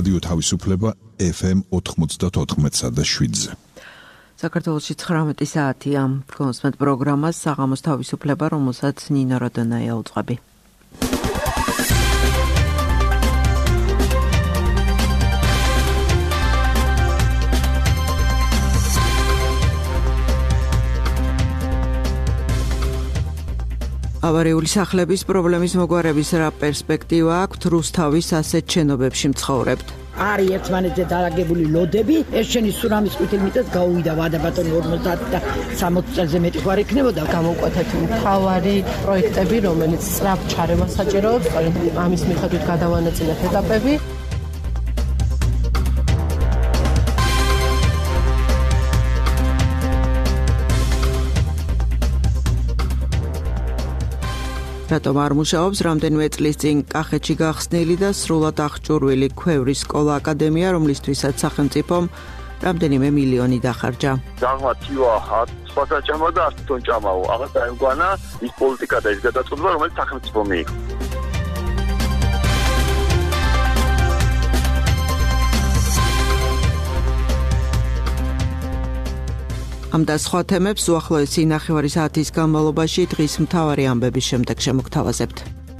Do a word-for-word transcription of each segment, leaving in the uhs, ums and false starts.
რადიო თავისუფლება ეფ ემ ოთხმოცდაოთხ და შვიდზე. საქართველოში ცხრამეტი საათია. კონსმეთ პროგრამას საღამოს თავისუფლება, რომელსაც ნინო როდონაია უძღვები. ავარიული სახლების პრობლემის მოგვარების რა პერსპექტივა აქვს რუსთავის ასეთ შენობებში მცხოვრებთ? არის ერთმანეთზე დალაგებული ლოდები, ეს შენი სურამის ყვითელ მიწას გაუვიდა ვადაბატონი ორმოცდაათი და სამოცი წელზე მეტი ხوار იქნებოდა. გამოვკვეთეთ მთავარი პროექტები, რომელიც სწრაფ ჩარევას საჭიროებს, ამის მიხედვით გადავანაწილეთ ეტაპები. რატომ არ მუშაობს რამდენიმე წლის წინ კახეთში გახსნილი და სრულად აღჭურვილი ქვევრის სკოლა აკადემია, რომლისთვისაც სახელმწიფომ რამდენიმე მილიონი დახარჯა. დაღმართივა სხვასაჭამა და ასთონ ჭამაო. აღარ დაემგვანა ის პოლიტიკა და ის გადაწყვეტილება, რომელიც სახელმწიფო მიიღო. ამ და სხვა თემებს უახლოესი ნახევარი საათის განმავლობაში დღის მთავარი ამბების შემდეგ შემოგთავაზებთ.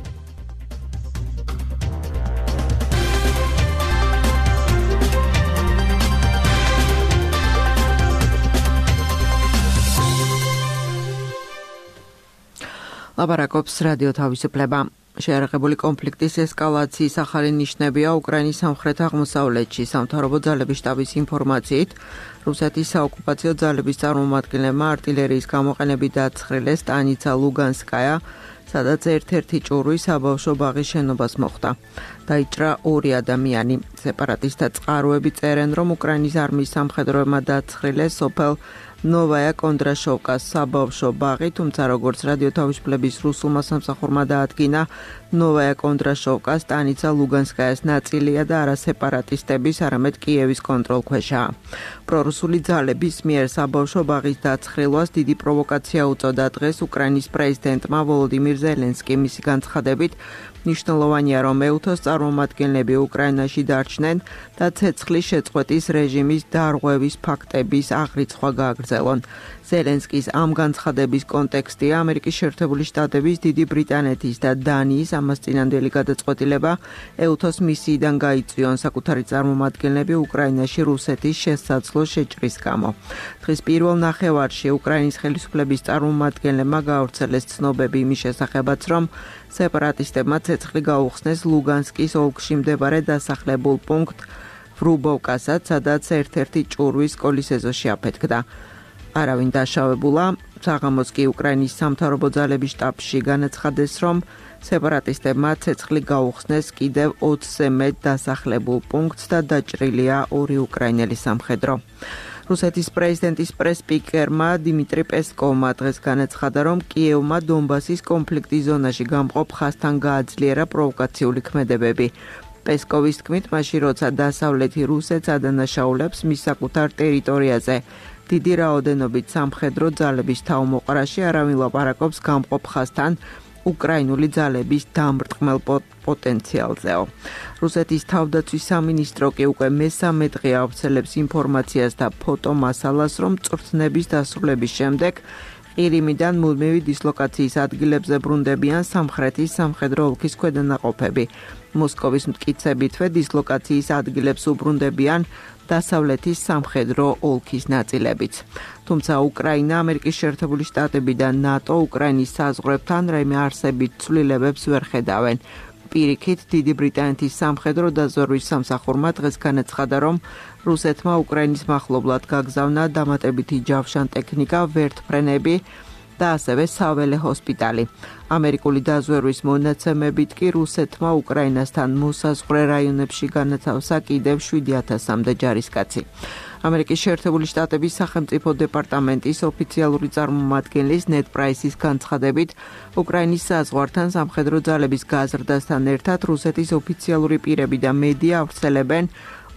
ლაპარაკობს რადიო თავისუფლება. შეიარაღებული კონფლიქტის ესკალაციის ახალი ნიშნებია უკრაინის სამხრეთ-აღმოსავლეთში. სამთავრობო ძალების შტაბის ინფორმაციით, რუსეთის საოკუპაციო ძალების წარმომადგენლებმა არტილერიის გამოყენებით დააცხრილეს სტანიცა ლუგანსკაია, სადაც ერთ-ერთი ჭურვი საბავშვო ბაღის შენობას მოხვდა. დაიჭრა ორი ადამიანი. სეპარატისტთა წყაროები წერენ, რომ უკრაინის არმიის სამხედროებმა დააცხრილეს სოფელ ნოვაია კონდრაშოვკას საბავშვო ბაღი, თუმცა როგორც რადიო თავისუფლების რუსულმა სამსახურმა დაადგინა, ნოვაია კონდრაშოვკა სტანიცა ლუგანსკაიას ნაწილია და არა სეპარატისტების, არამედ კიევის კონტროლქვეშაა. პრორუსული ძალების მიერ საბავშვო ბაღის დაცხრილვას დიდი პროვოკაცია უწოდა დღეს უკრაინის პრეზიდენტმა ვოლოდიმირ ზელენსკიმ. მისი განცხადებით, მნიშვნელოვანია, რომ ეუთოს წარმომადგენლები უკრაინაში დარჩნენ და ცეცხლის შეწყვეტის რეჟიმის დარღვევის ფაქტების აღრიცხვა გააგრძელონ. ზელენსკის ამ განცხადების კონტექსტია ამერიკის შეერთებული შტატების, დიდი ბრიტანეთის და დანიის ამასწინანდელი გადაწყვეტილება ეუთოს მისიიდან გაიწვიონ საკუთარი წარმომადგენლები უკრაინაში რუსეთის შესაძლო შეჭრის გამო. დღის პირველ ნახევარში უკრაინის ხელისუფლების წარმომადგენლებმა გაავრცელეს ცნობები იმის შესახებაც, რომ სეპარატისტებმა ცეცხლი გაუხსნეს ლუგანსკის ოლქში მდებარე დასახლებულ პუნქტ ვრუბოვკასაც, სადაც ერთ-ერთი ჭურვი სკოლის ეზოში აფეთქდა. არავინ დაშავებულა. საღამოს კი უკრაინის სამთავრობო ძალების შტაბში განაცხადეს, რომ სეპარატისტებმა ცეცხლი გაუხსნეს კიდევ ოცზე მეტ დასახლებულ პუნქტს და დაჭრილია ორი უკრაინელი სამხედრო. რუსეთის პრეზიდენტის პრეს-სპიკერმა დიმიტრი პესკოვმა დღეს განაცხადა, რომ კიევმა დონბასის კონფლიქტის ზონაში გამყოფ ხაზთან გააძლიერა პროვოკაციული ქმედებები. პესკოვის თქმით, მაშინ როცა დასავლეთი რუსეთს ადანაშაულებს მის საკუთარ ტერიტორიაზე დიდი რაოდენობით სამხედრო ძალების თავმოყრაში, არავინ ლაპარაკობს გამყოფ ხაზთან უკრაინული ძალების დამრტყმელ პოტენციალზეო. რუსეთის თავდაცვის სამინისტრო კი უკვე მესამე დღე ავრცელებს ინფორმაციას და ფოტომასალას, რომ წვრთნების დასრულების შემდეგ ყირიმიდან მუდმივი დისლოკაციის ადგილებზე ბრუნდებიან სამხრეთის სამხედრო ოლქის ქვედანაყოფები. მოსკოვის მტკიცებითვე დისლოკაციის ადგილებს უბრუნდებიან დასავლეთის სამხედრო ოლქის ნაწილებიც. თუმცა უკრაინა, ამერიკის შეერთებული შტატები და ნატო უკრაინის საზღვრებთან რაიმე არსებით ცვლილებებს ვერ ხედავენ. პირიქით, დიდი ბრიტანეთის სამხედრო დაზვერვის სამსახურმა დღეს განაცხადა, რომ რუსეთმა უკრაინის მახლობლად გაგზავნა დამატებითი ჯავშან ტექნიკა, ვერტმფრენები და ასევე საველე ჰოსპიტალი. ამერიკული დაზვერვის მონაცემებით კი რუსეთმა უკრაინასთან მოსაზღვრე რაიონებში განათავსა კიდევ შვიდი ათასამდე ჯარისკაცი. ამერიკის შეერთებული შტატების სახელმწიფო დეპარტამენტის ოფიციალური წარმომადგენლის ნედ პრაისის განცხადებით, უკრაინის საზღვართან სამხედრო ძალების გაზრდასთან ერთად რუსეთის ოფიციალური პირები და მედია ავრცელებენ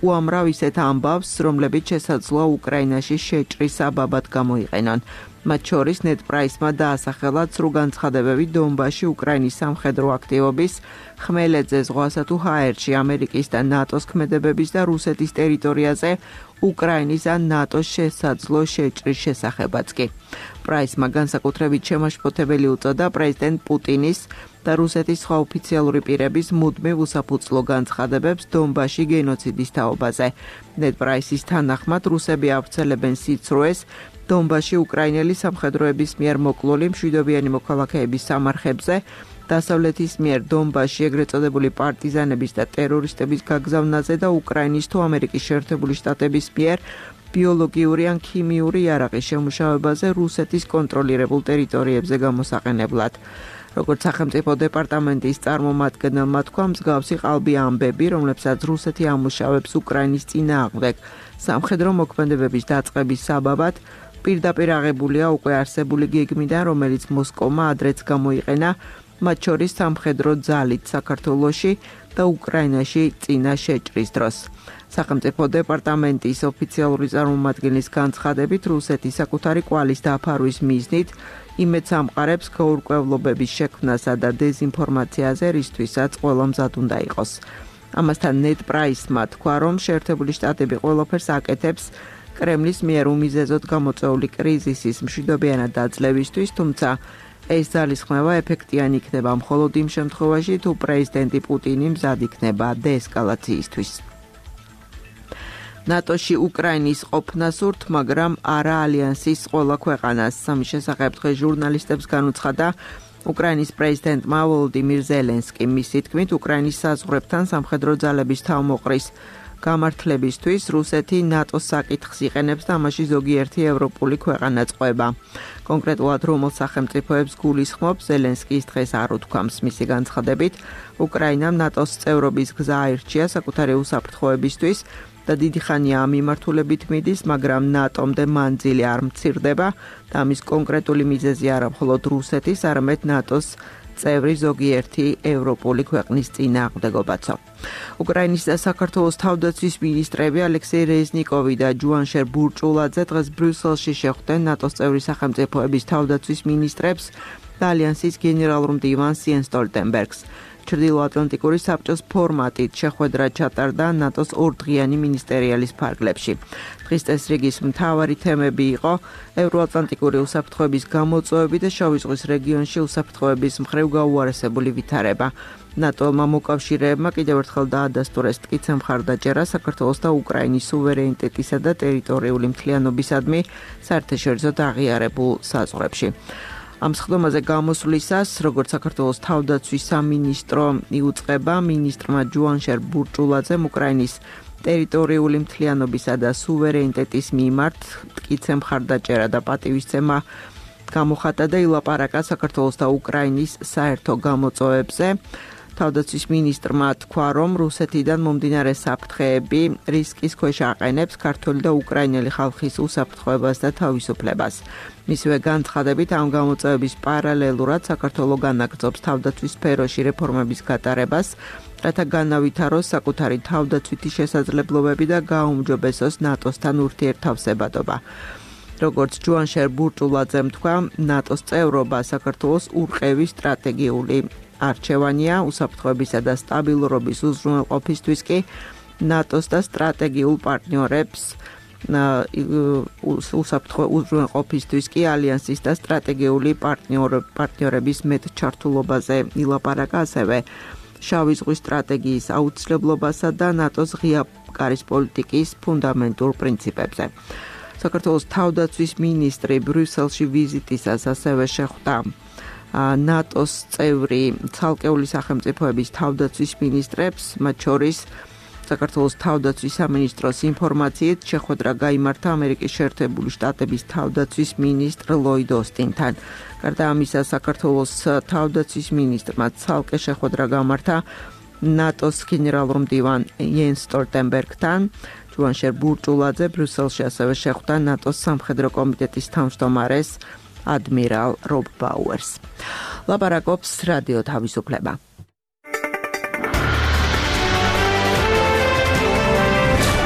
უამრავ ისეთ ამბავს, რომლებიც შესაძლოა უკრაინაში შეჭრის საბაბად გამოიყენონ. მათ შორის ნედ პრაისმა დაასახელა ცრუ განცხადებები დონბასში უკრაინის სამხედრო აქტივობის, ხმელეთზე, ზღვასა თუ ჰაერში ამერიკის და ნატოს ქმედებების და რუსეთის ტერიტორიაზე უკრაინის ან ნატოს შესაძლო შეჭრის შესახებაც კი. პრაისმა განსაკუთრებით შემაშფოთებელი უწოდა პრეზიდენტ პუტინის და რუსეთის სხვა ოფიციალური პირების მუდმივ უსაფუძვლო განცხადებებს დონბასში გენოციდის თაობაზე. ნედ პრაისის თანახმად რუსები ავრცელებენ სიცრუეს დონბასში უკრაინელი სამხედროების მიერ მოკლული მშვიდობიანი მოქალაქეების სამარხებზე, დასავლეთის მიერ დონბასში ეგრეთ წოდებული პარტიზანების და ტერორისტების გაგზავნაზე და უკრაინის თუ ამერიკის შეერთებული შტატების მიერ ბიოლოგიური ან ქიმიური იარაღის შემუშავებაზე რუსეთის კონტროლირებულ ტერიტორიებზე გამოსაყენებლად. როგორც სახელმწიფო დეპარტამენტის წარმომადგენელმა თქვა, მსგავსი ყალბი ამბები, რომლებსაც რუსეთი ამუშავებს უკრაინის წინააღმდეგ სამხედრო მოქმედებების დაწყების საბაბად, პირდაპირ აღებულია უკვე არსებული გეგმიდან, რომელიც მოსკოვმა ადრეც გამოიყენა, მათ შორის სამხედრო ძალით საქართველოში და უკრაინაში წინა შეჭრის დროს. სახელმწიფო დეპარტამენტის ოფიციალური წარმომადგენლის განცხადებით, რუსეთი საკუთარი კვალის დაფარვის მიზნით იმედს ამყარებს გაურკვევლობების შექმნასა და დეზინფორმაციაზე, რისთვისაც ყველა მზად უნდა იყოს. ამასთან ნედ პრაისმა თქვა, რომ შეერთებული შტატები ყველაფერს აკეთებს კრემლის მიერ უმიზეზოდ გამოწვეული კრიზისის მშვიდობიანად დაძლევისთვის, თუმცა ეს ძალისხმევა ეფექტიანი იქნება მხოლოდ იმ შემთხვევაში, თუ პრეზიდენტი პუტინი მზად იქნება დეესკალაციისთვის. ნატოში უკრაინის ყოფნა სურთ, მაგრამ არა ალიანსის ყველა ქვეყანას. სამის შესახებ დღეს ჟურნალისტებს განუცხადა უკრაინის პრეზიდენტმა ვოლოდიმირ ზელენსკიმ. მისი თქმით, უკრაინის საზღვრებთან სამხედრო ძალების თავმოყრის გამართლებისთვის რუსეთი ნატოს საკითხს იყენებს და ამაში ზოგიერთი ევროპული ქვეყანა წყვება. კონკრეტულად რომელ სახელმწიფოებს გულისხმობს, ზელენსკის დღეს არ უთქვამს. მისი განცხადებით, უკრაინამ ნატოს წევრობის გზა აირჩია საკუთარი უსაფრთხოებისთვის და დიდი ხანია ამ მიმართულებით მიდის, მაგრამ ნატომდე მანძილი არ მცირდება და ამის კონკრეტული მიზეზი არა მხოლოდ რუსეთის, არამედ ნატოს წევრი ზოგიერთი ევროპული ქვეყნის წინააღმდეგობაცო. უკრაინის და საქართველოს თავდაცვის მინისტრები ალექსეი რეზნიკოვი და ჯუანშერ ბურჭულაძე დღეს ბრიუსელში შეხვდნენ ნატოს წევრი სახელმწიფოების თავდაცვის მინისტრებს და ალიანსის გენერალურ მდივანს იენს სტოლტენბერგს. ჩრდილოატლანტიკური საბჭოს ფორმატით შეხვედრა ჩატარდა ნატოს ორდღიანი მინისტერიალის ფარგლებში. დღის წესრიგის მთავარი თემები იყო ევროატლანტიკური უსაფრთხოების გამოწვევები და შავი ზღვის რეგიონში უსაფრთხოების მხრივ გაუარესებული ვითარება. ნატო-მა მოკავშირეებმა კიდევ ერთხელ დაადასტურეს მტკიცე მხარდაჭერა საქართველოს და უკრაინის სუვერენიტეტისა და ტერიტორიული მთლიანობისადმი საერთაშორისო აღიარებულ საზღვრებში. ამ სხდომაზე გამოსვლისას, როგორც საქართველოს თავდაცვის სამინისტრო იუწყება, მინისტრმა ჯუანშერ ბურჭულაძემ უკრაინის ტერიტორიული მთლიანობისა და სუვერენიტეტის მიმართ მტკიცე მხარდაჭერა და პატივისცემა გამოხატა და ილაპარაკა საქართველოს და უკრაინის საერთო გამოწვევებზე. თავდაცვის მინისტრმა თქვა, რომ რუსეთიდან მომდინარე საფრთხეები რისკის ქვეშ აყენებს ქართული და უკრაინელი ხალხის უსაფრთხოებას და თავისუფლებას. მისივე განცხადებით, ამ გამოწვევების პარალელურად საქართველო განაგრძობს თავდაცვის სფეროში რეფორმების გატარებას, რათა განავითაროს საკუთარი თავდაცვითი შესაძლებლობები და გააუმჯობესოს ნატოსთან ურთიერთთავსებადობა. როგორც ჯუანშერ ბურჭულაძემ თქვა, ნატოს წევრობა საქართველოს ურყევი სტრატეგიული არჩევანია უსაფრთხოებისა და სტაბილურობის უზრუნველყოფისთვის კი ნატოს და სტრატეგიულ პარტნიორებს უსაფრთხო უზრუნველყოფისთვის კი ალიანსის და სტრატეგიული პარტნიორების მეტჩართულობაზე ილაპარაკა, ასევე შავი ზღვის სტრატეგიის აუცილებლობასა და ნატოს ღია კარის პოლიტიკის ფუნდამენტურ პრინციპებზე. საქართველოს თავდაცვის მინისტრი ბრიუსელში ვიზიტისას ასევე შეხვდა ნატოს წევრი ცალკეული სახელმწიფოების თავდაცვის მინისტრებს, მათ შორის საქართველოს თავდაცვის სამინისტროს ინფორმაციით შეხვედრა გაიმართა ამერიკის შეერთებული შტატების თავდაცვის მინისტრ ლოიდ ოსტინთან. გარდა ამისა, საქართველოს თავდაცვის მინისტრმა ცალკე შეხვედრა გამართა ნატოს გენერალურ მდივან იენს სტოლტენბერგთან. ჯუანშერ ბურჭულაძე ბრიუსელში ასევე შეხვდა ნატოს სამხედრო კომიტეტის თავმჯდომარეს ადმირალ რობ ბაუერს. ლაპარაკობს რადიო თავისუფლება.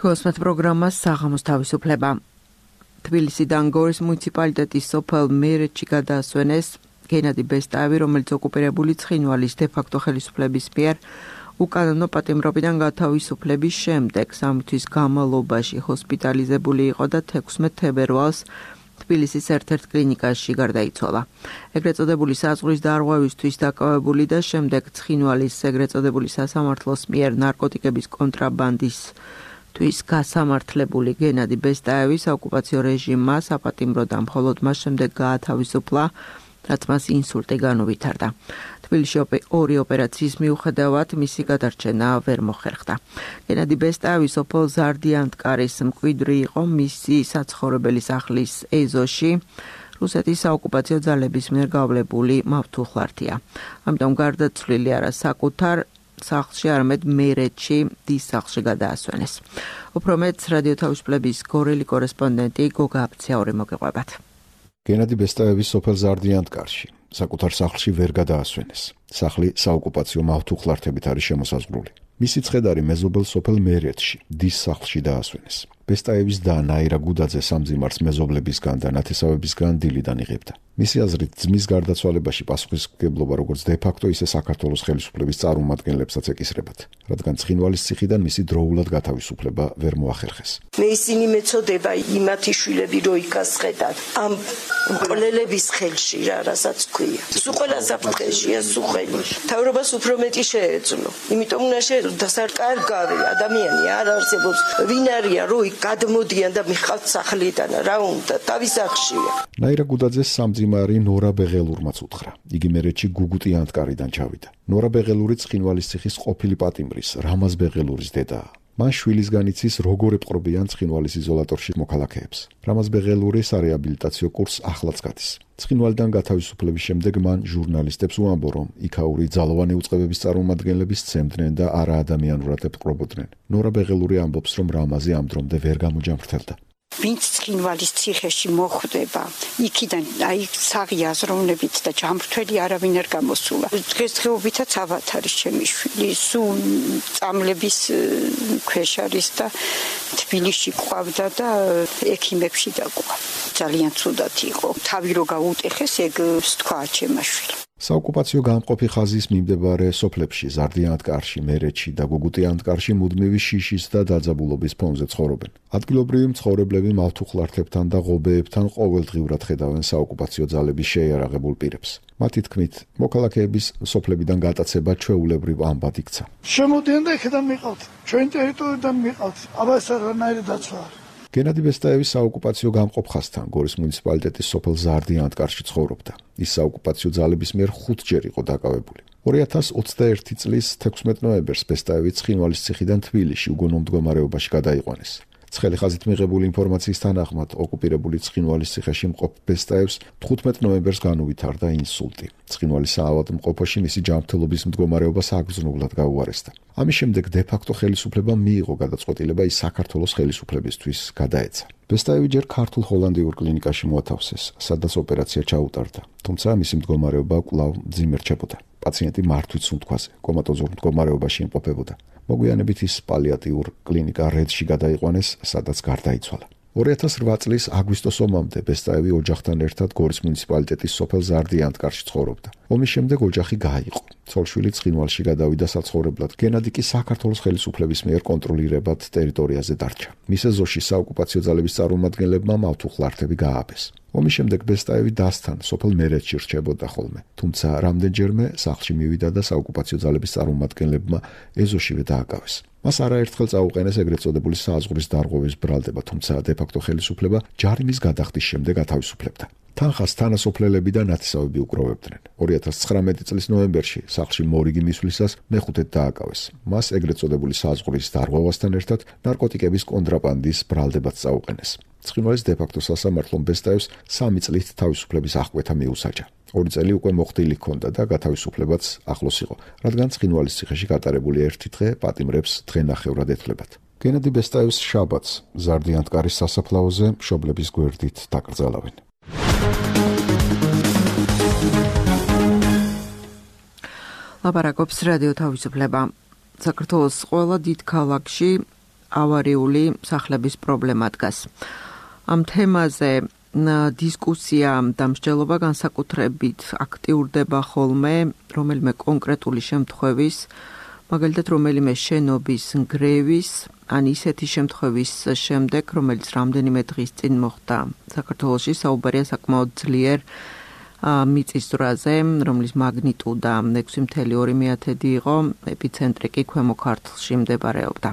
თქვენს პროგრამას საღამოს თავისუფლება. თბილისიდან გორის მუნიციპალიტეტის სოფელ მერეთში გადაასვენეს გენადი ბესტაევი, რომელიც ოკუპირებული ცხინვალის დე-ფაქტო ხელისუფლების მიერ უკანონო პატიმრობიდან გათავისუფლების შემდეგ სამი თვის განმავლობაში ჰოსპიტალიზებული იყო და თექვსმეტ თებერვალს თბილისის ერთ-ერთ კლინიკაში გარდაიცვალა. ეგრეთ წოდებული საზღვრის დარღვევისთვის დაკავებული და შემდეგ ცხინვალის ეგრეთ წოდებული სასამართლოს მიერ ნარკოტიკების კონტრაბანდის თვის გასამართლებული გენადი ბესტაევი საოკუპაციო რეჟიმმა საპატიმროდან მხოლოდ მას შემდეგ გაათავისუფლა, რაც მას ინსულტი განუვითარდა. თბილისში ორი ოპერაციის მიუხედავად მისი გადარჩენა ვერ მოხერხდა. გენადი ბესტაევი სოფელ ზარდიანტკარის მკვიდრი იყო მისი საცხოვრებელი სახლის ეზოში, რუსეთის საოკუპაციო ძალების მიერ გავლებული მავთუხლართია. ამიტომ გარდაცვლილი არა საკუთარ სახლში, არამედ მერეთში, დის სახლში გადაასვენეს. უფრო მეტს რადიო თავისუფლების გორელი კორესპონდენტი გოგა აბცაური მოგეყვებათ. გენადი ბესტაევის სოფელ ზარდიანტკარში საკუთარ სახლში ვერ გადაასვენეს. სახლი საოკუპაციო მავთუხლართებით არის შემოსაზღვრული. მისი ცხედარი მეზობელ სოფელ მერეთში, დის სახლში დაასვენეს. ბესტაევის და ნაირა გუდაძე სამძიმარს მეზობლებისგან და ნათესავებისგან დილიდან იღებდა. მისი აზრით, ძმის გარდაცვალებაში პასუხისმგებლობა როგორც დე-ფაქტო, ისე საქართველოს ხელისუფლების წარმომადგენლებსაც ეკისრებათ, რადგან ცხინვალის ციხიდან მისი დროულად გათავისუფლება ვერ მოახერხეს. მე ისინი მეწოდება იმათი შვილები რო იქასხედან ამ მკვლელების ხელში რა, რასაც ქვია. სულ ყველა საფრთხეშია სუხელი. თავრობას უფრო მეტი შეეძლო. იმიტომ უნდა შეეძლო დასარკარგავი ადამიანი არ არსებობს. ვინ არიან რო იქ გადმოდიან და მიხავთ სახლიდან, რა უნდა, თავის სახლშია. ნაირა გუდაძეს სამძიმარი ნორა ბეღელურმაც უთხრა. იგი მერეთში გუგუტიანტკარიდან ჩავიდა. ნორა ბეღელური ცხინვალის ციხის ყოფილი პატიმრის, რამაზ ბეღელურის დედაა. მან შვილისგან იცის როგორ ეპყრობიან ცხინვალის იზოლატორში მოქალაქეებს. რამაზ ბეღელური სარეაბილიტაციო კურსს ახლაც გადის. ცხინვალიდან გათავისუფლების შემდეგ მან ჟურნალისტებს უამბო, რომ იქაური ძალოვანი უწყებების წარმომადგენლები სცემდნენ და არა ადამიანურად ეპყრობოდნენ. ნორა ბეღელური ამბობს, რომ რამაზი ამ დრომდე ვერ გამოჯამრთელდა. ვინც ცხინვალის ციხეში მოხვდება, იქიდან აი საღი აზროვნებით და ჯამრთველი არავინ არ გამოსულა. დღესდღეობითაც ავად არის ჩემი შვილი, სულ წამლების ქვეშ არის და თბილისში ყავდა და ექიმებში დაკვა. ძალიან ცუდად იყო. თავი რო გაუტეხეს, ეგ თქვა ჩემმა შვილმა. საოკუპაციო გამყოფი ხაზის მიმდებარე სოფლებში, ზარდიანტკარში, მერეთში და გუგუტიანტკარში მუდმივი შიშის და დაძაბულობის ფონზე ცხოვრობენ. ადგილობრივი მცხოვრებლები მავთუხლართებთან და ღობეებთან ყოველდღიურად ხედავენ საოკუპაციო ძალების შეიარაღებულ პირებს. მათი თქმით, მოქალაქეების სოფლებიდან გატაცება ჩვეულებრივ ამბად იქცა. შემოდიან და იქიდან მიყავთ, ჩვენ ტერიტორიიდან მიყავთ, აბა ეს რანაირი დაცვა არის. გენადი ბესტაევის საოკუპაციო გამყოფ ხაზთან გორის მუნიციპალიტეტის სოფელ ზარდიანტკარში ცხოვრობდა. ის საოკუპაციო ძალების მიერ ხუთჯერ იყო დაკავებული. ორი ათას ოცდაერთი წლის თექვსმეტ ნოემბერს ბესტაევი ცხინვალის ციხიდან თბილისში უგონო მდგომარეობაში გადაიყვანეს. ცხელი ხაზით მიღებული ინფორმაციის თანახმად, ოკუპირებული ცხინვალის ციხეში მყოფ ბესტაევს თხუთმეტ ნოემბერს განუვითარდა ინსულტი. ცხინვალის საავადმყოფოში მისი ჯანმრთელობის მდგომარეობა საგრძნობლად გაუარესდა. ამის შემდეგ დე-ფაქტო ხელისუფლებამ მიიღო გადაწყვეტილება ის საქართველოს ხელისუფლებისთვის გადაეცა. ბესტაევი ჯერ ქართულ ჰოლანდიურ კლინიკაში მოათავსეს, სადაც ოპერაცია ჩაუტარდა, თუმცა მისი მდგომარეობა კვლავ მძიმერჩებოდა. პაციენტი მართვით სუნთქვაზე, კომატოზურ მდგომარეობაში იმყოფებოდა. მოგვიანებით ის პალიატიურ კლინიკა რედში გადაიყვანეს, სადაც გარდაიცვალა. ორი ათას რვა წლის აგვისტოს ომამდე ბესტაევი ოჯახთან ერთად გორის მუნიციპალიტეტის სოფელ ზარდიანტკარში ცხოვრობდა. ომის შემდეგ ოჯახი გაიყო. ცოლ-შვილი ცხინვალში გადავიდა საცხოვრებლად. გენადი კი საქართველოს ხელისუფლების მიერ კონტროლირებად ტერიტორიაზე დარჩა. მის ეზოში საოკუპაციო ძალების წარმომადგენლებმა მავთუხლართები გაააბეს. ომის შემდეგ ბესტაევი დასთან სოფელ მერეთში რჩებოდა ხოლმე, თუმცა რამდენჯერმე სახლში მივიდა და საოკუპაციო ძალების წარმომადგენლებმა ეზოშივე დააკავეს. მას არაერთხელ წაუყენეს ეგრეთ წოდებული საზღვრის დარღვევის ბრალდება, თუმცა დე-ფაქტო ხელისუფლება ჯარიმის გადახდის შემდეგ ათავისუფლებდა. თანხას თანასოფლელები და ნათესავები უკროვებდნენ. ორი ათას ცხრამეტი წლის ნოემბერში სახლში მორიგი მისვლისას მეხუთედ დააკავეს. მას ეგრეთ წოდებული საზღვრის დარღვევასთან ერთად ნარკოტიკების კონტრაბანდის ბრალდებაც წაუყენეს. ცხინვალის დე-ფაქტო სასამართლომ ბესტაევს სამი წლით თავისუფლების აღკვეთა მიუსაჯა. ორი წელი უკვე მოხდილი ჰქონდა და გათავისუფლებაც ახლოს იყო, რადგან ცხინვალის ციხეში გატარებული ერთი დღე პატიმრებს დღენახევრად ეთვლებათ. გენადი ბესტაევს შაბათს ზარდიანტკარის სასაფლაოზე მშობლების გვერდით დაკრძალავენ. ლაპარაკობს რადიო თავისუფლება. საქართველოს ყველა დიდ ქალაქში ავარიული სახლების პრობლემა დგას. ამ თემაზე დისკუსია და მსჯელობა განსაკუთრებით აქტიურდება ხოლმე რომელიმე კონკრეტული შემთხვევის, მაგალითად რომელიმე შენობის ნგრევის, ან ისეთი შემთხვევის შემდეგ, რომელიც რამდენიმე დღის წინ მოხდა საქართველოში, საუბარია საკმაოდ ძლიერ მიწისძვრაზე, რომლის მაგნიტუდა ექვსი ფاصლე ორი იყო, ეპიცენტრი კი ქვემო ქართლში მდებარეობდა.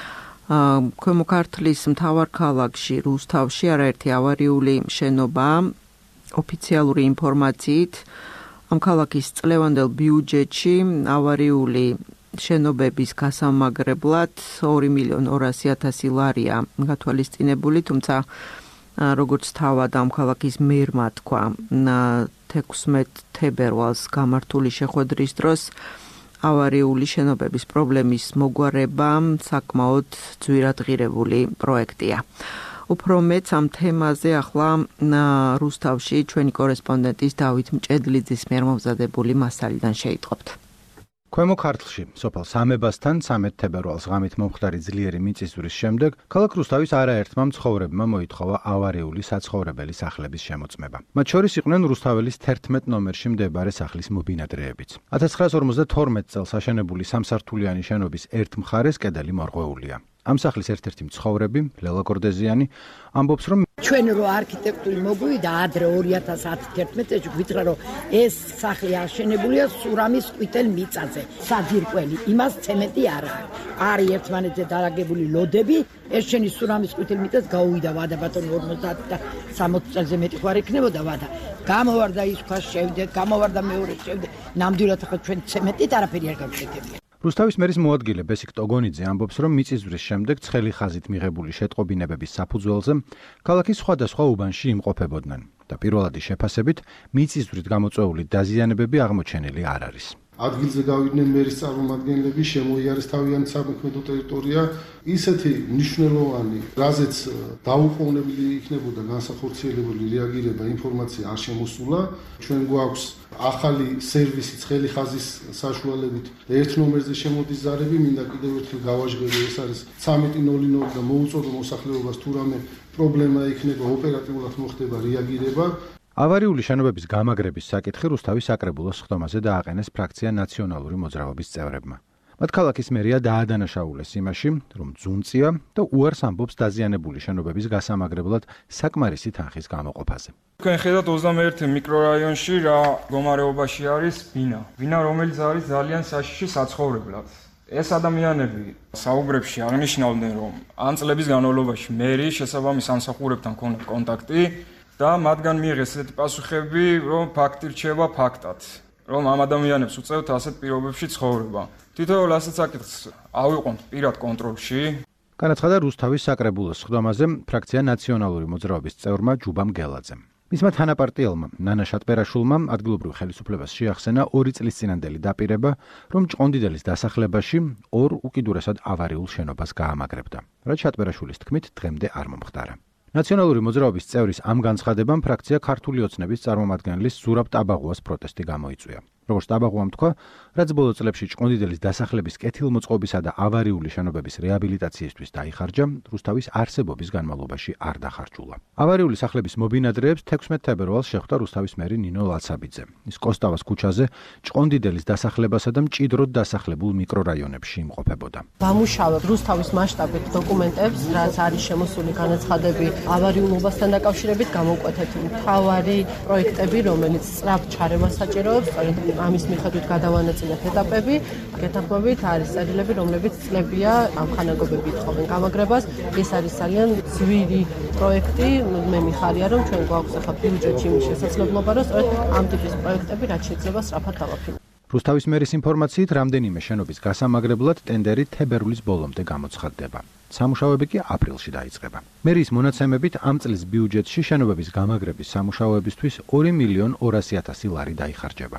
ქვემო ქართლის მთავარ ქალაქში, რუსთავში, არაერთი ავარიული შენობა, ოფიციალური ინფორმაციით, ამ ქალაქის წლევანდელ ბიუჯეტში ავარიული შენობების გასამაგრებლად ორი მილიონი ორასი ათასი ლარია გათვალისწინებული, თუმცა როგორც თავად ამ ქალაქის მერმა თქვა, თექვსმეტ თებერვალს გამართული შეხვედრის დროს ავარიული შენობების პრობლემის მოგვარება საკმაოდ ძვირად ღირებული პროექტია. უფრო მეც ამ თემაზე ახლა რუსთავში ჩვენი კორესპონდენტის დავით მჭედლიძის მიერ მომზადებული მასალიდან შეიტყობთ. ქვემო ქართლში, სოფელ სამებასთან ცამეტ თებერვალს ღამით მომხდარი ძლიერი მიწისძვრის შემდეგ, ქალაქ რუსთავის არაერთმა მცხოვრებმა მოითხოვა ავარიული საცხოვრებელი სახლების შემოწმება. მათ შორის იყვნენ რუსთაველის თერთმეტ ნომერში მდებარე სახლის მობინადრეებიც. ათას ცხრაას ორმოცდათორმეტ წელს აშენებული სამსართულიანი შენობის ერთ მხარეს კედელი მორღვეულია. ამ სახლის ერთ-ერთი მცხოვრები, ლელა გორდეზიანი, ამბობს, რომ ჩვენ რო არქიტექტური მოგვივიდა ადრე ორი ათას ათი წელს გვითხრა რომ ეს სახლი აშენებულია სურამის ყვითელ მიწაზე, საძირკველი, იმას ცემენტი არ არის. არის ერთმანეთზე დალაგებული ლოდები, ეს შენი სურამის ყვითელ მიწას გაუვიდა ვადა ბატონი ორმოცდაათი და სამოცი წელზე მეტი ხარ იქნებოდა ვადა. გამოვარდა ის ქვა შევდე, გამოვარდა მეორე შევდე, ნამდვილად ახლა ჩვენ ცემენტით არაფერი არ გავშეკებია. რუსთავის მერის მოადგილე ბესიკ ტოგონიძე ამბობს, რომ მიწისძვრის შემდეგ ცხელი ხაზით მიღებული შეტყობინებების საფუძველზე ქალაქის სხვადასხვა უბანში იმყოფებოდნენ და პირველადი შეფასებით მიწისძვრით გამოწვეული დაზიანებები აღმოჩენილი არ არის. ადგილზე გავიდნენ მერის წარმომადგენლები, შემოიარეს თავიანთი სამოქმედო ტერიტორია, ისეთი მნიშვნელოვანი, რაზეც დაუყოვნებელი იქნებოდა განსახორციელებული რეაგირება, ინფორმაცია არ შემოსულა. ჩვენ გვაქვს ახალი სერვისი ცხელი ხაზის საშუალებით და ერთ ნომერზე შემოდის ზარები, მინდა კიდევ ერთხელ გავაჟღერე, ეს არის ცამეტი ნული ნული და მოუწოდო მოსახლეობას თუ რამე პრობლემა იქნება, ოპერატიულად მოხდება რეაგირება. ავარიული შენობების გამაგრების საკითხი რუსთავის საკრებულოს ხდომაზე დააყენეს ფრაქცია ნაციონალური მოძრაობის წევრებმა. მათ ქალაქის მერია დაადანაშაულეს იმაში, რომ ძუნწია და უარს ამბობს დაზიანებული შენობების გასამაგრებლად საკმარისი თანხის გამოყოფაზე. თქვენ ხედავთ ოცდამეერთე მიკრორაიონში რა მდგომარეობაში არის ბინა. ბინა, რომელიც არის ძალიან საშიში საცხოვრებლად. ეს ადამიანები საუბრებში აღნიშნავდნენ, რომ ამ წლების განმავლობაში მერი შესაბამის სამსახურებთან ჰქონდა კონტაქტი და მათგან მიიღეს ესეთი პასუხები, რომ ფაქტი რჩება ფაქტად, რომ ამ ადამიანებს უწევთ ასეთ პირობებში ცხოვრება. თითოეულ ასეთ საკითხს ავიყვანთ პირად კონტროლში. განაცხადა რუსთავის საკრებულოს ხდომაზე ფრაქცია ნაციონალური მოძრაობის წევრმა ჯუბამ გელაძემ. მისმა თანაპარტიელმა ნანა შატბერაშვილმა ადგილობრივ ხელისუფლებას შეახსენა ორი წლის წინანდელი დაპირება, რომ ჭყონდიდელის დასახლებაში ორ უკიდურესად ავარიულ შენობას გაამაგრებდა, რაც შატბერაშვილის თქმით დღემდე არ მომხდარა. ნაციონალური მოძრაობის წევრის ამ განცხადებამ ფრაქცია ქართული ოცნების წარმომადგენლის ზურაბ ტაბაღუას პროტესტი გამოიწვია. როგორც ტაბაღუამ თქვა, რაც ბოლო წლებში ჭყონდიდელის დასახლების კეთილმოწყობისა და ავარიული შენობების რეაბილიტაციისთვის დაიხარჯა, რუსთავის არსებობის განმავლობაში არ დახარჯულა. ავარიული სახლების მობინადრეებს თექვსმეტ თებერვალს შეხვდა რუსთავის მერი ნინო ლაცაბიძე. ის კოსტავას ქუჩაზე ჭყონდიდელის დასახლებასა და მჭიდროდ დასახლებულ მიკრორაიონებში იმყოფებოდა. გამუშავებ რუსთავის მასშტაბით დოკუმენტებს, რაც არის შემოსული განაცხადები ავარიულობასთან დაკავშირებით, გამოვკვეთეთ მთავარი პროექტები, რომელიც სწრაფ ჩარევას საჭიროებს, სწორედ ამის მიხედვით გადავანაწილეთ ეტაპები, გეთანხმებით არის წერილები, რომლებიც წლებია ამ ხანაგობები ითხოვენ გამაგრებას. ეს არის ძალიან ძვირი პროექტი, მე მიხარია, რომ ჩვენ გვაქვს ახლა ბიუჯეტში იმის შესაძლებლობა, რომ სწორედ ამ ტიპის პროექტები რაც შეიძლება სწრაფად დავაფინანსებთ. რუსთავის მერის ინფორმაციით, რამდენიმე შენობის გასამაგრებლად ტენდერი თებერვლის ბოლომდე გამოცხადდება. სამუშაოები კი აპრილში დაიწყება. მერის მონაცემებით ამ წლის ბიუჯეტში შენობების გამაგრების სამუშაოებისთვის ორი მილიონი ორასი ათასი ლარი დაიხარჯება.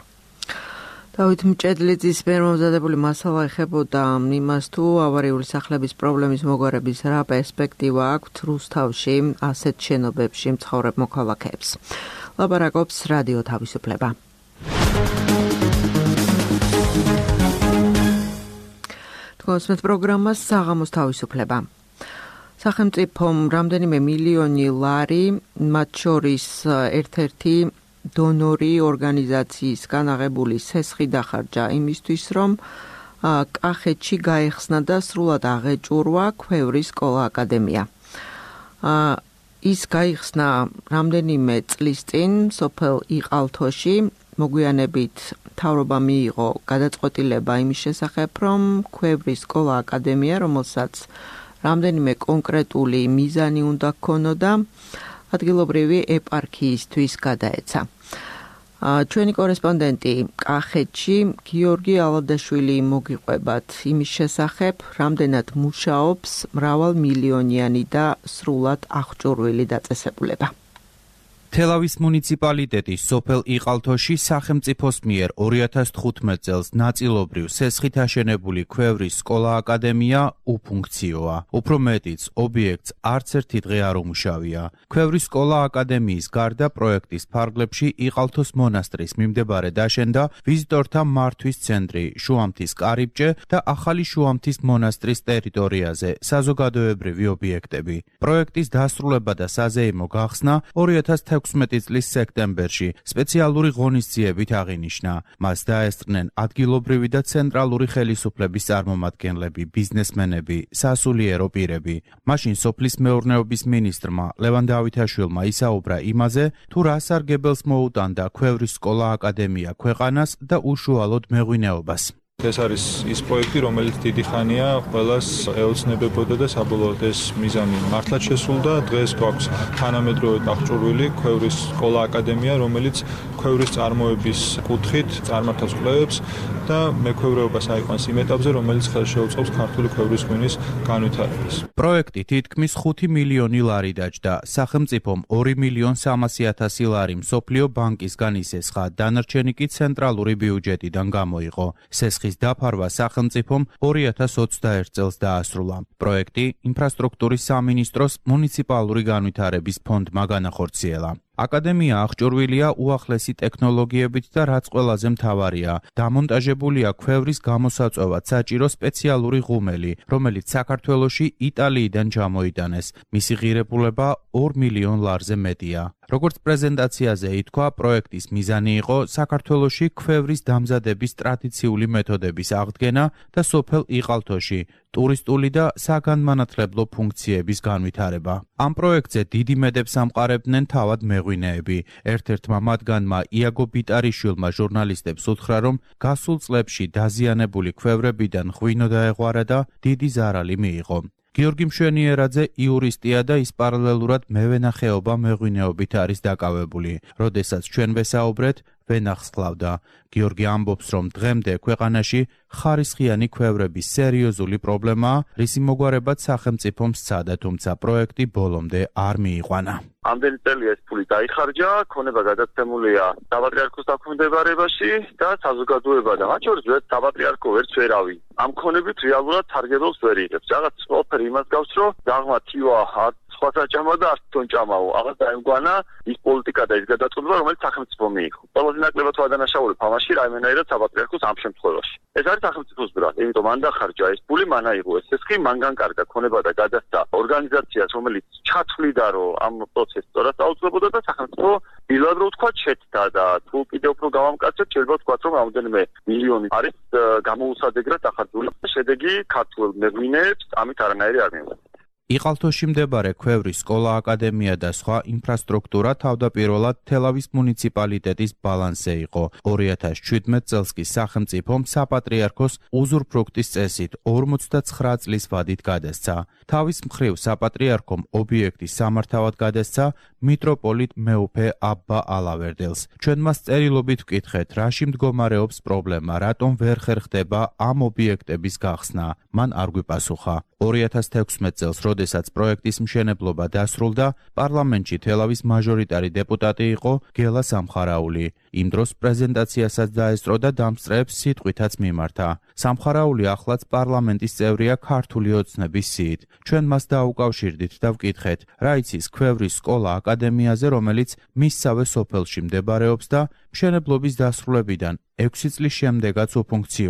დავით მჭედლიძის მიერ მომზადებული მასალა ეხებოდა იმას, თუ ავარიული სახლების პრობლემის მოგვარების რა პერსპექტივა აქვთ რუსთავში ასეთ შენობებში მცხოვრებ მოქალაქეებს. ლაპარაკობს რადიო თავისუფლება. თქვენს პროგრამას საღამოს თავისუფლება. სახელმწიფომ რამდენიმე მილიონი ლარი, მათ შორის ერთ-ერთი დონორი ორგანიზაციისგან აღებული სესხი დახარჯა იმისთვის, რომ კახეთში გაეხსნა და სრულად აღეჭურვა ქვევრის სკოლა აკადემია. ის გაიხსნა რამდენიმე წლის წინ სოფელ იყალთოში, მოგვიანებით მთავრობა მიიღო გადაწყვეტილება იმის შესახებ, რომ ქვევრის სკოლა აკადემია, რომელსაც რამდენიმე კონკრეტული მიზანი უნდა ჰქონოდა, ადგილობრივი ეპარქიისთვის გადაეცა. ჩვენი კორესპონდენტი კახეთში გიორგი ალადაშვილი მოგიყვებათ იმის შესახებ, რამდენად მუშაობს მრავალმილიონიანი და სრულად აღჭურვილი დაწესებულება. თელავის მუნიციპალიტეტის სოფელ იყალთოში სახელმწიფოს მიერ ორი ათას თხუთმეტ წელს ნაწილობრივ სესხით აშენებული ქვევრის სკოლა აკადემია უფუნქციოა. უფრო მეტიც, ობიექტს არც ერთი დღე არ უმუშავია. ქვევრის სკოლა აკადემიის გარდა პროექტის ფარგლებში იყალთოს მონასტრის მიმდებარე დაშენდა ვიზიტორთა მართვის ცენტრი, შუამთის კარიბჭე და ახალი შუამთის მონასტრის ტერიტორიაზე საზოგადოებრივი ობიექტები. პროექტის დასრულება და საზეიმო გახსნა ორი ათას თექვსმეტი წლის სექტემბერში სპეციალური ღონისძიებით აღინიშნა. მას დაესწრნენ ადგილობრივი და ცენტრალური ხელისუფლების წარმომადგენლები, ბიზნესმენები, სასულიერო პირები. მაშინ სოფლის მეურნეობის მინისტრმა ლევან დავითაშვილმა ისაუბრა იმაზე, თუ რა სარგებელს მოუტანდა ქვევრის სკოლა აკადემია ქვეყანას და უშუალოდ მეღვინეობას. ეს არის ის პროექტი, რომელიც დიდი ხანია ყველას ეოცნებებოდა და საბოლოოდ ეს მიზანი მართლაც შესრულდა. დღეს გვაქვს თანამედროვე აღჭურვილი ქვევრის სკოლა აკადემია, რომელიც ქვევრის წარმოების კუთხით წარმართავს კვლევებს და მექვევრეობას აიყვანს იმ ეტაპზე, რომელიც ხელს შეუწყობს ქართული ქვევრის ღვინის განვითარებას. პროექტი თითქმის ხუთი მილიონი ლარი დაჯდა. სახელმწიფომ ორი მილიონი სამასი ათასი ლარი მსოფლიო ბანკისგან ისესხა, დანარჩენი კი ცენტრალური ბიუჯეტიდან გამოიყო. სესხის დაფარვა სახელმწიფომ ორი ათას ოცდაერთ წელს დაასრულა. პროექტი ინფრასტრუქტურის სამინისტროს მუნიციპალური განვითარების ფონდმა განახორციელა. აკადემია აღჭურვილია უახლესი ტექნოლოგიებით და რაც ყველაზე მთავარია, დამონტაჟებულია ქვევრის გამოსაწვევად საჭირო სპეციალური ღუმელი, რომელიც საქართველოში იტალიიდან ჩამოიტანეს. მისი ღირებულება ორ მილიონ ლარზე მეტია. როგორც პრეზენტაციაზე ითქვა, პროექტის მიზანი იყო საქართველოში ქვევრის დამზადების ტრადიციული მეთოდების აღდგენა და სოფელ იყალთოში ტურისტული და საგანმანათლებლო ფუნქციების განვითარება. ამ პროექტზე დიდი მედებს ამყარებდნენ თავად მეღვინეები. ერთ-ერთმა მათგანმა იაგო ბიტარიშვილმა ჟურნალისტებს უთხრა, რომ გასულ წლებში დაზიანებული ქვევრებიდან ღვინო დაეღვარა და დიდი ზარალი მიიღო. გიორგი მშვენიერაძე იურისტია და ის პარალელურად მევენახეობა მეღვინეობით არის დაკავებული. როდესაც ჩვენ ვესაუბრეთ, ვენახს ხლავდა. გიორგი ამბობს, რომ დღემდე ქვეყანაში ხარისხიანი ქვევრების სერიოზული პრობლემაა, რისი მოგვარებად სახელმწიფომ სცადა, თუმცა პროექტი ბოლომდე არ მიიყვანა. ამდენი წელი ეს ფული დაიხარჯა, ქონება გადაცემულია საპატრიარქოს დაქვემდებარებაში და საზოგადოება და მათ შორის საპატრიარქო ვერც ვერავინ. ამ ქონებით რეალურად სარგებელს ვერ იღებს. რაღაც ყველაფერი იმას გავს, რომ დაღმა თივა არ სხვა საჭამა და არც თონ ჭამაო. აღარ დაემგვანა ის პოლიტიკა და ის გადაწყვეტილება, რომელიც სახელმწიფო მიიღო. ყველაზე ნაკლებად ვადანაშაულებ ამაში რაიმენაირად საპატრიარქოს ამ შემთხვევაში. ეს არის სახელმწიფოს ბრალ, იმიტომ მან დახარჯა ეს ფული, მან აიღო ეს სესხი, მან განკარგა ქონება და გადასცა ორგანიზაციას, რომელიც ჩათვლიდა, რომ ამ პროცესს სწორად აუწყებოდა და სახელმწიფო დილად რო თქვა შეცდა და თუ კიდევ უფრო გავამკაცებ, შეიძლება ვთქვათ, რომ რამდენიმე მილიონი არის გამოუსადეგრად დახარჯული. შედეგი ქართულ მეღვინეებს ამით არანაირი არ მიიღო. იყალთოში მდებარე ქვევრის სკოლა აკადემია და სხვა ინფრასტრუქტურა თავდაპირველად თელავის მუნიციპალიტეტის ბალანსზე იყო. ორი ათას შვიდმეტ წელს კი სახელმწიფომ საპატრიარქოს უზურპრუქტის წესით ორმოცდაცხრა წლის ვადით გადასცა. თავის მხრივ საპატრიარქომ ობიექტის სამართავად გადასცა მიტროპოლიტ მეუფე აბა ალავერდელს. ჩვენ მას წერილობით ვკითხეთ, რაში მდგომარეობს პრობლემა, რატომ ვერ ხერხდება ამ ობიექტების გახსნა. მან არ გვიპასუხა. ორი ათას თექვსმეტ წელს, როდესაც პროექტის მშენებლობა დასრულდა, პარლამენტში თელავის მაჟორიტარი დეპუტატი იყო გელა სამხარაული. იმ დროს პრეზენტაციასაც დაესწრო და დამსწრეებს სიტყვითაც მიმართა. სამხარაული ახლაც პარლამენტის წევრია ქართული ოცნების სიით. ჩვენ მას დაუკავშირდით და ვკითხეთ, რა იცის ქვევრის სკოლა აკადემიაზე, რომელიც მისსავე სოფელში მდებარეობს და მშენებლობის დასრულებიდან ექვსი წლის შემდეგაც უფუნქციოა.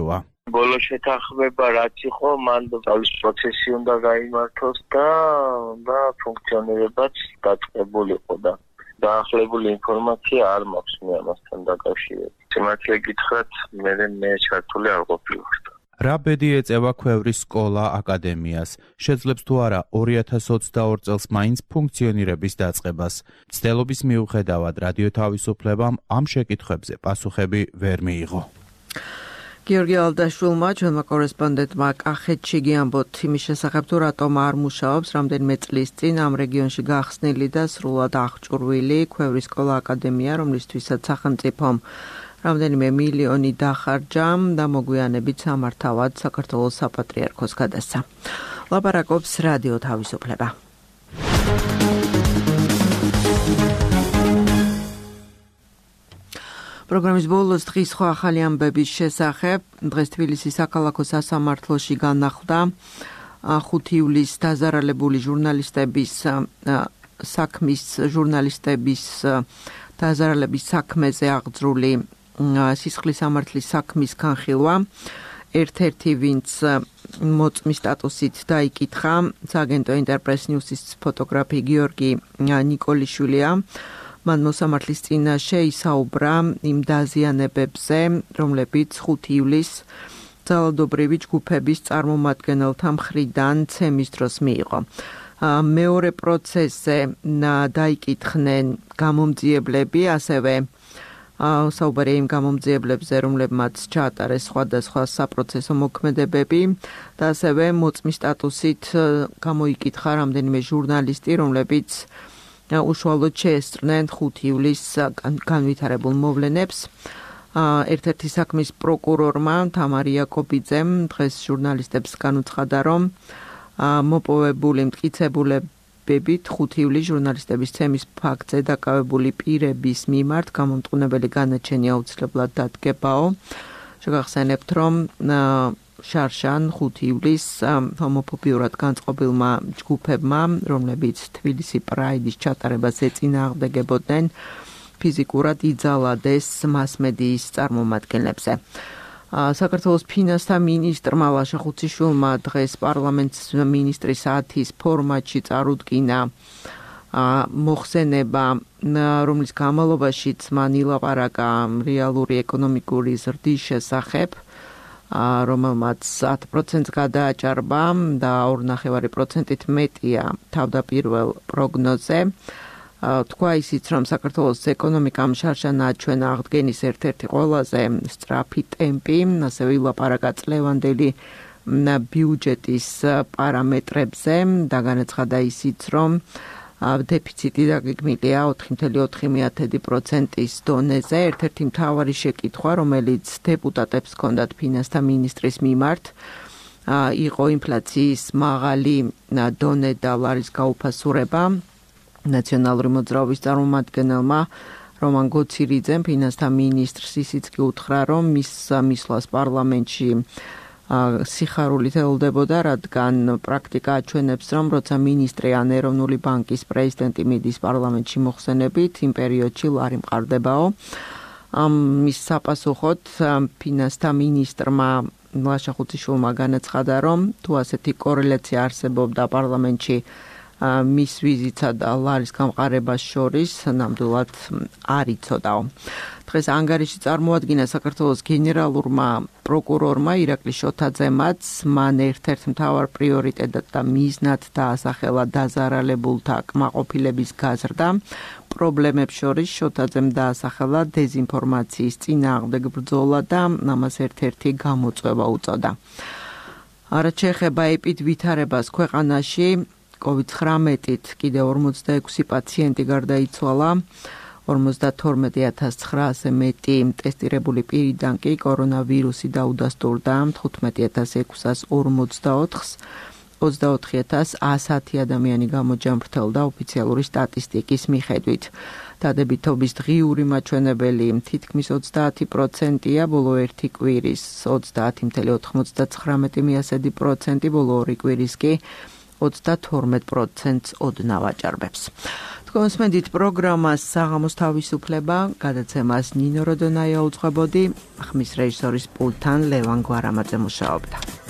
ბოლო შეთანხმება რაც იყო, მან თავის პროცესი უნდა გაიმართოს და და ფუნქციონირებაც დაწყებულიყო და დაახლებული ინფორმაცია არ მაქვს მე ამასთან დაკავშირებით. სიმართლე გითხრათ, მე მე ჩართული არ ყოფილიყო. რა ბედი ეწევა ქვევრის სკოლა აკადემიას? შეძლებს თუ არა ორი ათას ოცდაორი წელს მაინც ფუნქციონირების დაწყებას? მცდელობის მიუხედავად რადიო თავისუფლებამ ამ შეკითხვებზე პასუხები ვერ მიიღო. გიორგი ალდაშვილმა, ჩვენმა კორესპონდენტმა კახეთში გიამბოთ იმის შესახებ, თუ რატომ არ მუშაობს რამდენიმე წლის წინ ამ რეგიონში გახსნილი და სრულად აღჭურვილი ქვევრის სკოლა აკადემია, რომლისთვისაც სახელმწიფომ რამდენიმე მილიონი დახარჯა და მოგვიანებით სამართავად საქართველოს საპატრიარქოს გადასცა. ლაპარაკობს რადიო თავისუფლება. პროგრამის ბოლოს დღის სხვა ახალი ამბების შესახებ. დღეს თბილისის საქალაქო სასამართლოში განახლდა ხუთი ივლისს დაზარალებული ჟურნალისტების საქმის ჟურნალისტების დაზარალების საქმეზე აღძრული სისხლის სამართლის საქმის განხილვა. ერთ-ერთი ვინც მოწმის სტატუსით დაიკითხა სააგენტო ინტერპრეს ნიუსის ფოტოგრაფი გიორგი ნიკოლიშვილია. მან მოსამართლის წინაშე ისაუბრა იმ დაზიანებებზე, რომლებიც ხუთი ივლისს ძალადობრივი ჯგუფების წარმომადგენელთა მხრიდან ცემის დროს მიიღო. მეორე პროცესზე დაიკითხნენ გამომძიებლები, ასევე საუბარია იმ გამომძიებლებზე, რომლებმაც ჩაატარეს სხვადასხვა საპროცესო მოქმედებები და ასევე მოწმის სტატუსით გამოიკითხა რამდენიმე ჟურნალისტი, რომლებიც უშუალოდ შეესწრნენ ხუთი ივლისს განვითარებულ მოვლენებს. ერთ-ერთი საქმის პროკურორმა თამარ იაკობიძემ დღეს ჟურნალისტებს განუცხადა, რომ მოპოვებული მტკიცებულებებით ხუთი ივლისს ჟურნალისტების ცემის ფაქტზე დაკავებული პირების მიმართ გამომტყუნებელი განაჩენი აუცილებლად დადგებაო. შეგახსენებთ, რომ შარშან ხუთი ივლისს ჰომოფობიურად განწყობილმა ჯგუფებმა, რომლებიც თბილისი პრაიდის ჩატარებას ეწინააღმდეგებოდნენ, ფიზიკურად იძალადეს მასმედიის წარმომადგენლებზე. საქართველოს ფინანსთა მინისტრმა ლაშა ხუციშვილმა დღეს პარლამენტს მინისტრის საათის ფორმატში წარუდგინა მოხსენება, რომლის განმავლობაშიც მან ილაპარაკა რეალური ეკონომიკური ზრდის შესახებ, რომელმაც ათი პროცენტს გადააჭარბა და ორი ნახევარი პროცენტით მეტია თავდაპირველ პროგნოზზე. თქვა ისიც, რომ საქართველოს ეკონომიკამ შარშან აჩვენა აღდგენის ერთ-ერთი ყველაზე სწრაფი ტემპი, ასევე ილაპარაკა წლევანდელი ბიუჯეტის პარამეტრებზე და განაცხადა ისიც, რომ დეფიციტი დაგეგმილია ოთხი კoma ოთხი პროცენტის დონეზე. ერთ-ერთი მთავარი შეკითხვა, რომელიც დეპუტატებს ჰქონდათ ფინანსთა მინისტრის მიმართ, იყო ინფლაციის მაღალი დონე და ლარის გაუფასურება. ნაციონალური მოძრაობის წარმომადგენელმა რომან გოცირიძემ ფინანსთა მინისტრს ისიც კი უთხრა, რომ მის მისვლას პარლამენტში სიხარულით ელოდებოდა, რადგან პრაქტიკა აჩვენებს, რომ როცა მინისტრი ან ეროვნული ბანკის პრეზიდენტი მიდის პარლამენტში მოხსენებით, იმ პერიოდში ლარი მყარდებაო. მის საპასუხოდ ფინანსთა მინისტრმა ლაშა ხუციშვილმა განაცხადა, რომ თუ ასეთი კორელაცია არსებობდა პარლამენტში მის ვიზიტსა და ლარის გამყარებას შორის, ნამდვილად არ იცოდაო. დღეს ანგარიში წარმოადგინა საქართველოს გენერალურმა პროკურორმა ირაკლი შოთაძემაც, მან ერთ-ერთ მთავარ პრიორიტეტად და მიზნად დაასახელა დაზარალებულთა კმაყოფილების გაზრდა. პრობლემებს შორის შოთაძემ დაასახელა დეზინფორმაციის წინააღმდეგ ბრძოლა და ამას ერთ-ერთი გამოწვევა უწოდა. რაც შეეხება ეპიდვითარებას ქვეყანაში, კოვიდ ცხრამეტით კიდევ ორმოცდაექვსი პაციენტი გარდაიცვალა, ორმოცდათორმეტი ათას ცხრაასზე მეტი ტესტირებული პირიდან კი კორონავირუსი დაუდასტურდა თხუთმეტი ათას ექვსას ორმოცდაოთხს, ოცდაოთხი ათას ასი ადამიანი გამოჯამრთელდა ოფიციალური სტატისტიკის მიხედვით. დადებითობის დღიური მაჩვენებელი თითქმის ოცდაათი პროცენტია, ბოლო ერთი კვირის ოცდაათი კoma ოთხმოცდაცხრამეტი პროცენტი, ბოლო ორი კვირის კი ოცდათორმეტ პროცენტს ოდნავ აჭარბებს. თქვენსმენდით პროგრამას საღამოს თავისუფლება, გადაცემას ნინო როდონაია უძღვებოდი, ხმის რეჟისორის პულტთან ლევან გვარამაძე მუშაობდა.